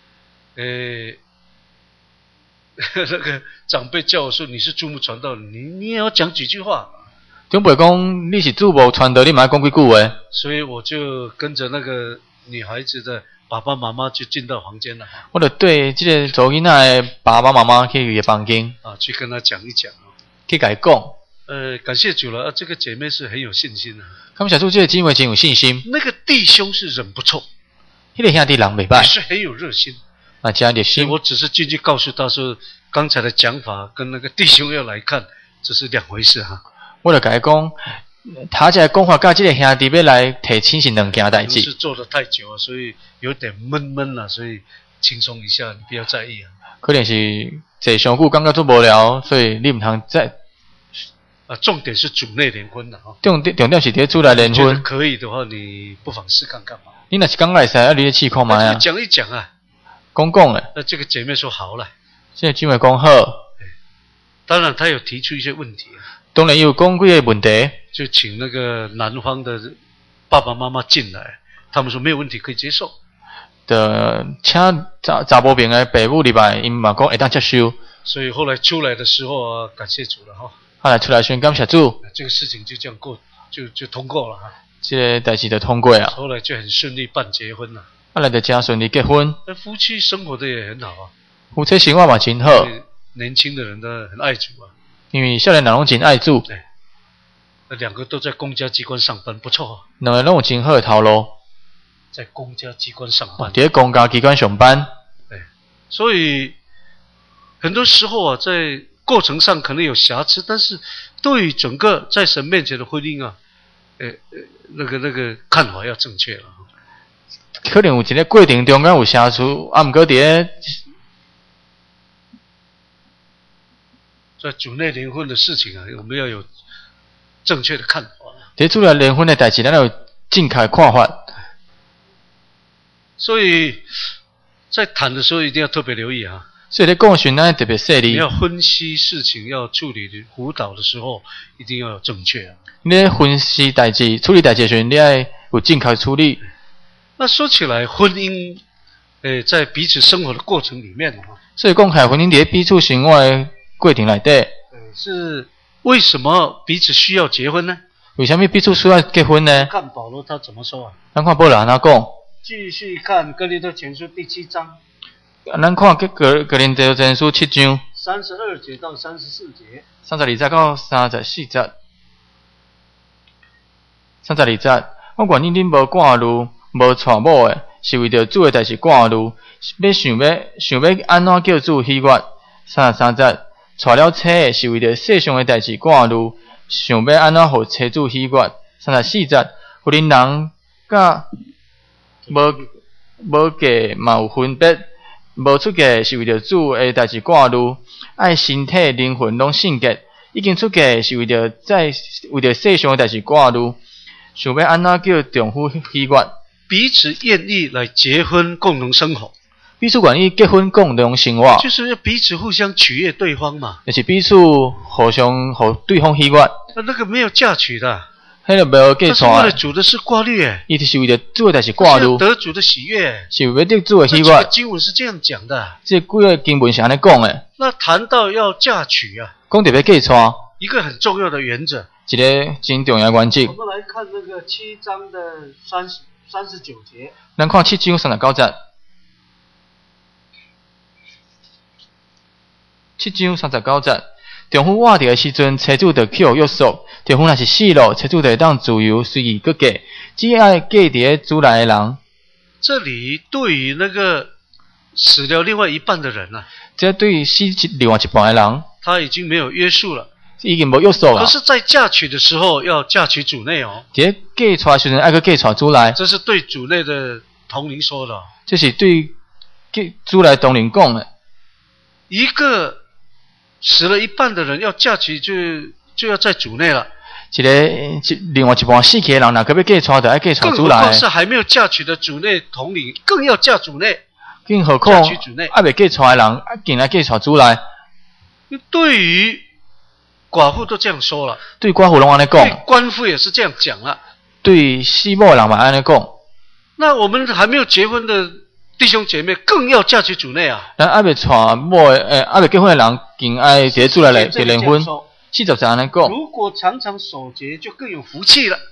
那个长辈叫我说：“你是注目传道，你也要讲几句话。” 长辈讲你是注目传道，你嘛要讲几句话。 所以我就跟着那个女孩子的爸爸妈妈就进到房间了。 我就对这个做囡仔的爸爸妈妈去伊的房间去跟他讲一讲去甲伊讲。 感谢主了这个姐妹是很有信心的。 感谢主，这个姊妹真有信心。 那个弟兄是人不错， 那个兄弟人袂歹， 也是很有热心。 真热心。 我只是进去告诉他说，刚才的讲法跟那个弟兄要来看，这是两回事哈。 我就甲伊讲，他这讲法甲这个兄弟要来提亲是两件代志。 是做得太久了，所以有点闷了，所以轻松一下，你不要在意啊。 可能是坐上久感觉做无聊，所以你唔通再。 重点是主内联婚了哈。 重点是伫主内联婚。 可以的话，你不妨试看看嘛。 你若是感觉会使，你咧试看卖啊。 讲一讲啊。 讲诶。 那这个姐妹说好了。 这个姊妹讲好。 当然，她有提出一些问题。 当然有讲几个问题。 就请那个男方的爸爸妈妈进来，他们说没有问题，可以接受。 请查某边的爸母入来，因嘛讲会当接受。 所以后来出来的时候啊，感谢主了哈。 后来出来宣感谢主， 这个事情就这样过，就通过了哈。 这个代志就通过啊。 后来就很顺利办结婚了。 后来就真顺利结婚。 那夫妻生活的也很好啊。 夫妻生活嘛真好。 年轻的人都很爱主啊。 因为少年人拢真爱主。 对。那两个都在公家机关上班，不错啊。 两个拢有真好的头路。 在公家机关上班。 在公家机关上班。 对。所以很多时候啊，在过程上可能有瑕疵，但是对于整个在神面前的婚姻啊，那个看法要正确了。 可能有一个过程中间有瑕疵，啊，毋过在主内联婚的事情啊，我们要有正确的看法。 在主内联婚的代志，咱要有正确的看法。 所以在谈的时候一定要特别留意啊。 所以在讲询咱特别细腻。 你要分析事情、要处理辅导的时候，一定要有正确啊。 你分析代志、处理代志的时候，你要有正确处理。 那说起来，婚姻，在彼此生活的过程里面啊， 所以讲起来，婚姻在彼此生活的过程内底， 是为什么彼此需要结婚呢？ 为什么彼此需要结婚呢？ 看保罗他怎么说啊？ 咱看保罗安怎讲？ 继续看哥林多前书第7章。 咱看哥林多前书7章 32节到34节。 32节到34节。32节，我愿意恁无赶路、无娶某的，是为着主的代志赶路，想要安怎叫主喜悦。33节，娶了妻的，是为着世上的代志赶路，想要安怎互妻主喜悦。34节，有恁人甲无嫁嘛有分别，无出嫁是为着主的代志赶路，爱身体灵魂拢圣洁，已经出嫁是为着世上的代志赶路。想要安怎叫丈夫喜悦？ 彼此愿意来结婚，共同生活。 彼此愿意结婚，共同生活， 就是要彼此互相取悦对方嘛。 就是彼此互相互对方喜悦。 那个没有嫁娶的， 迄个没有嫁娶。 他是为了主的是挂虑诶， 伊就是为了主的代志挂虑， 得主的喜悦， 是为了得主的喜悦。 这个经文是这样讲的。 这几个经文是安尼讲的。 那谈到要嫁娶啊， 讲特别嫁娶， 一个很重要的原则。 一个真重要的原则。 我们来看那个7章的39节。 咱看7章39节。7章39节，丈夫活着的时阵，妻主就去互约束；丈夫若是死了，妻主就会当自由随意搁嫁，只爱嫁伫主内的人。 这里对于那个死了另外一半的人啊， 这对于死另外一半的人， 他已经没有约束了。 已经无约束了。 可是，在嫁娶的时候要嫁娶主内哦。 在嫁娶的时阵爱去嫁娶主内。这是对主内的同龄说的。 这是对主内同龄讲的。 一个死了一半的人要嫁娶就要在主内了。 另外一半死去的人，若可要嫁娶，就要嫁娶主内。更何况是还没有嫁娶的主内同龄，更要嫁主内。 更何况还未嫁娶的人，竟然嫁娶主内。 对于寡妇都这样说了， 对寡妇拢安尼讲， 对官夫也是这样讲了， 对死某人嘛安尼讲。 那我们还没有结婚的弟兄姐妹，更要嫁娶主内啊！ 咱还未娶某还未结婚的人，更爱在主内来联婚。40节安尼讲。 如果常常守节，就更有福气了。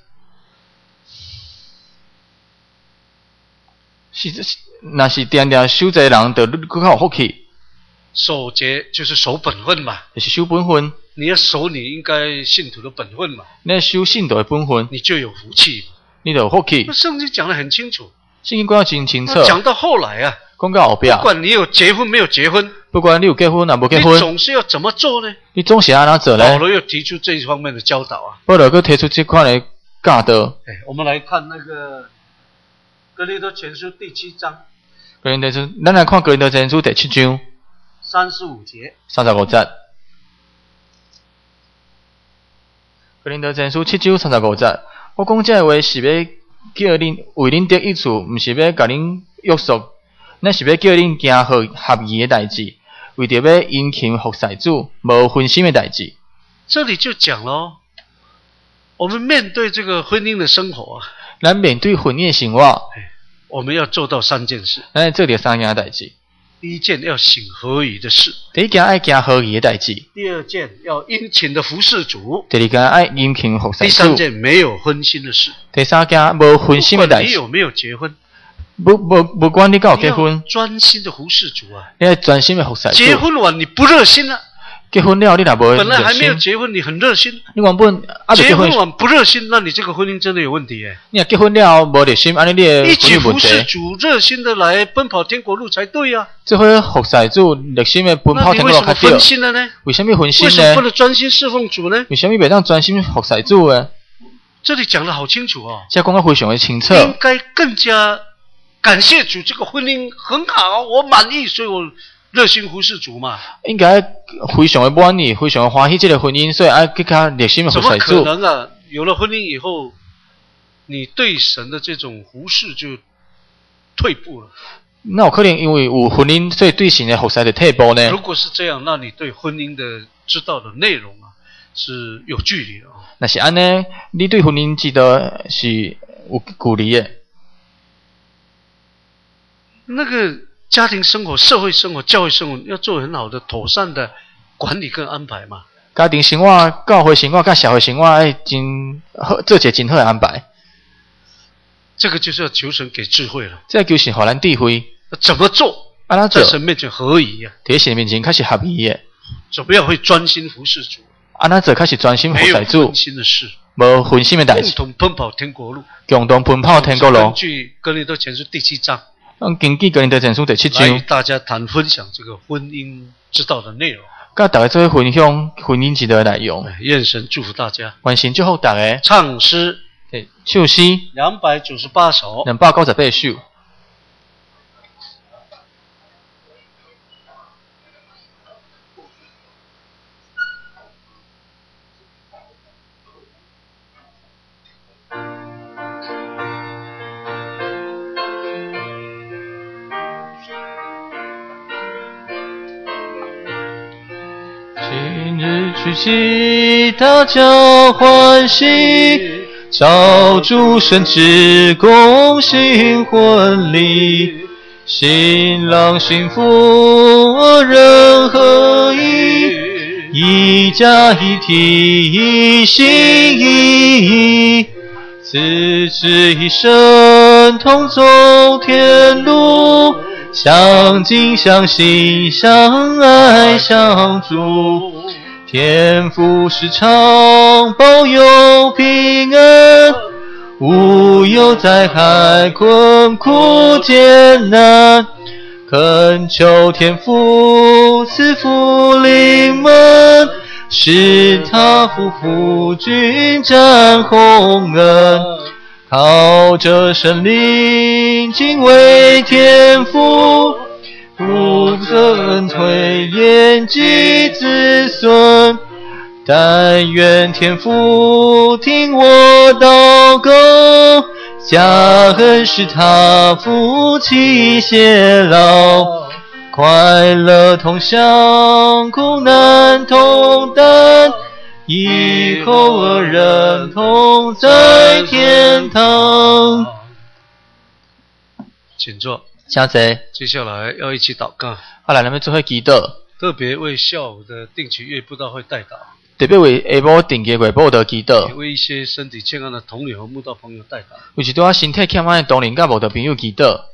若是定定守节的人，就更较有福气。 守节就是守本分嘛， 就是守本分。 你要守你应该信徒的本分嘛， 你要守信徒的本分， 你就有福气， 你就有福气。 那圣经讲得很清楚， 圣经讲得真清楚。 讲到后来啊， 讲到后边， 不管你有结婚没有结婚， 不管你有结婚啊无结婚， 你总是要怎么做呢？ 你总是安怎做呢？ 保罗又提出这一方面的教导啊。 保罗又提出这款的教导。 我们来看那个哥林多前书第7章。 哥林多书，咱来看哥林多前书第7章 35节。 35节。哥林多前书7章35节。我讲这话是要叫恁为恁得益处，毋是要甲恁约束，咱是要叫恁行合宜的代志，为着要殷勤服侍主，无分心的代志。 这里就讲咯，我们面对这个婚姻的生活啊， 咱面对婚姻的生活， 我们要做到3件事。 咱做着3件代志。 第一件要行合宜的事， 第一件爱行合宜的代志。 第二件要殷勤的服侍主， 第二件爱殷勤服侍主。 第三件没有分心的事。 第三件无分心的代志。 你有没有结婚？ 不管你有结婚， 专心的服侍主啊！ 你要专心的服侍主。 结婚完你不热心了， 结婚了你若无热心， 本来还没有结婚，你很热心。 你原本结婚完不热心，那你这个婚姻真的有问题耶。 你若结婚了无热心，安尼你的婚一起服姻问题。 侍主，热心的来奔跑天国路才对啊！ 这回服侍主，热心的奔跑天国路才对。 为什么分心了呢？ 为什么分心呢？ 为什么不能专心侍奉主呢？ 为什么袂当专心服侍主呢？ 这里讲得好清楚啊！ 这讲得非常的清楚。 应该更加感谢主，这个婚姻很好，我满意，所以我热心服侍主嘛。 应该非常的满意，非常的欢喜这个婚姻，所以爱更加热心的服侍主。 怎么可能啊？有了婚姻以后，你对神的这种服侍就退步了。 那有可能因为有婚姻，所以对神的服侍就退步呢？ 如果是这样，那你对婚姻的知道的内容啊是有距离的啊。 那是安呢？你对婚姻知道是有距离的。 那个家庭生活、社会生活、教育生活要做很好的、妥善的管理跟安排嘛。 家庭生活、教会生活、跟社会生活要真好，做一个真好的安排。 这个就是要求神给智慧了。 这求神给咱智慧， 怎么做？在神面前合宜啊！ 在神面前开始合宜的。 怎么样会专心服侍主？ 安那做开始专心服侍主， 没有分心的事， 无分心的代志。 共同奔跑天国路， 共同奔跑天国路。 根据哥林多前书第7章。 根据哥林多前书第7章， 来与大家谈分享这个婚姻之道的内容。 跟大家做分享婚姻之道的内容。 愿神祝福大家。 愿神祝福大家。 唱诗， 唱诗 298首 ，298首。 今日举起大家欢喜，照主圣旨恭行婚礼，新郎新妇二人合一，一家一体一心一意，此致一生同走天路，相敬相惜相爱相助，天父时常保佑平安，无有灾害困苦艰难，恳求天父赐福临门，使他夫妇均沾鸿恩，靠着神灵敬畏天父，不曾推延及子孙，但愿天父听我祷告，加恩使他夫妻偕老，快乐同享，苦难同担，以后二人同在天堂。 请坐。 请坐。 接下来要一起祷告。 好来，咱们做伙祈祷。 特别为下午的定期月布道会代祷。 特别为下晡定期月布道祈祷。 也为一些身体健康的同龄和慕道朋友代祷。 为一些身体欠安的同龄甲慕道朋友祈祷。